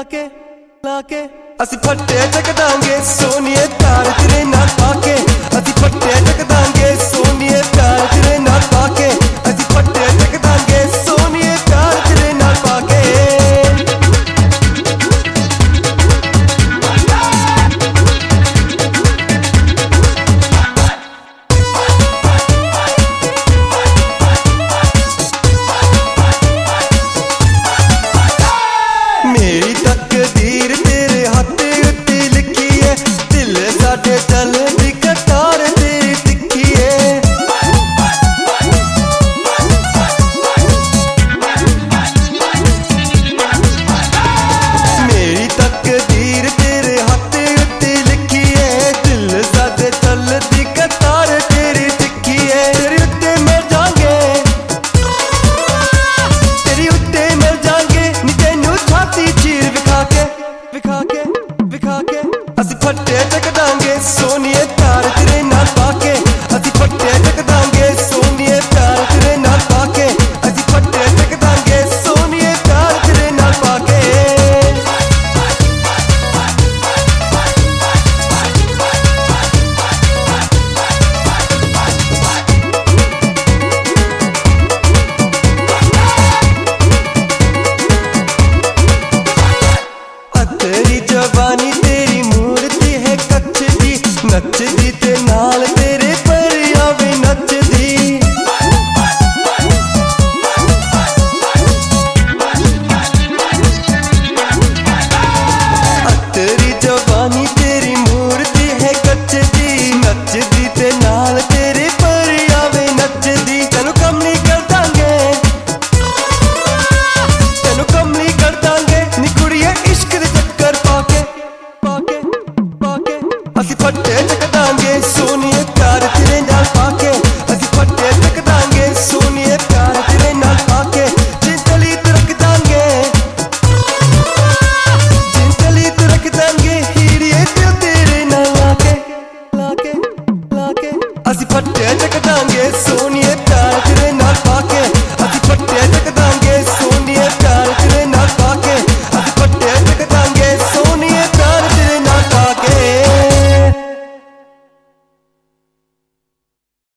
लाके लाके ਅਸੀਂ ਫੱਟੇ ਚੱਕ ਦਾਂਗੇ ਸੋਨੀਏ ਪਿਆਰ ਤੇਰੇ ਨਾਲ ਪਾ ਕੇ ਅਸੀਂ ਫੱਟੇ ਚੱਕ ਦਾਂਗੇ ਸੋਨੀਏ ਪਿਆਰ ਤੇਰੇ ਨਾਲ ਪਾ ਕੇ ਅਸੀਂ ਫੱਟੇ ਚੱਕ ਦਾਂਗੇ ਸੋਨੀਏ ਪਿਆਰ ਤੇਰੇ ਨਾਲ ਪਾ ਕੇ मेरी तकदीर तेरे हाथ उत्ते लिखी है दिल साडे चल दी कतार तेरी तिखी है मेरी तकदीर तेरे हाथ उत्ते लिखी है दिल साडे चल दी कतार तेरी तिखी है तेरे उत्ते मर जाएंगे तेरी उत्ते मर जाएंगे नी तैनू छाती चीर विखा के ਅਸੀਂ ਫੱਟੇ ਚੱਕ ਦਾਂਗੇ ਸੋਨੀਏ ਪਿਆਰ ਤੇਰੇ ਨਾਲ ਪਾ ਕੇ ਅਸੀਂ ਫੱਟੇ ਚੱਕ ਦਾਂਗੇ ਸੋਨੀਏ ਪਿਆਰ ਤੇਰੇ ਨਾਲ ਪਾ ਕੇ ਅਸੀਂ ਫੱਟੇ ਚੱਕ ਦਾਂਗੇ ਸੋਨੀਏ ਪਿਆਰ ਤੇਰੇ ਨਾਲ ਪਾ ਕੇ तेरी जवानी तेरी मूर्ति है कच्छ दी नचदी ते नाल तेरे परिया भी नचदी तेरी जवानी तेरी मूर्ति है कच्छ दी नचदी ते नाल तेरे परिया भी नचदी तेनू कम नहीं कर दांगे तेनू कम नहीं कर दांगे नी कुड़िए इश्क दे चक्कर पाके ਅਸੀਂ ਫੱਟੇ ਚੱਕ ਦਾਂਗੇ ਸੋਨੀਏ ਪਿਆਰ ਤੇਰੇ ਨਾਲ ਪਾ ਕੇ ਅਸੀਂ ਫੱਟੇ ਚੱਕ ਦਾਂਗੇ ਸੋਨੀਏ ਪਿਆਰ ਤੇਰੇ ਨਾਲ ਪਾ ਕੇ ਜਿੰਦਲੀ ਤੇ ਰੱਖ ਦਾਂਗੇ ਜਿੰਦਲੀ ਤੇ ਰੱਖ ਦਾਂਗੇ ਹੀਰੀਏ ਦਿਲ ਤੇਰੇ ਨਾਲ ਲਾ ਕੇ ਅਸੀਂ ਫੱਟੇ ਚੱਕ ਦਾਂਗੇ ਸੋਨੀਏ ਪਿਆਰ ਤੇਰੇ ਨਾਲ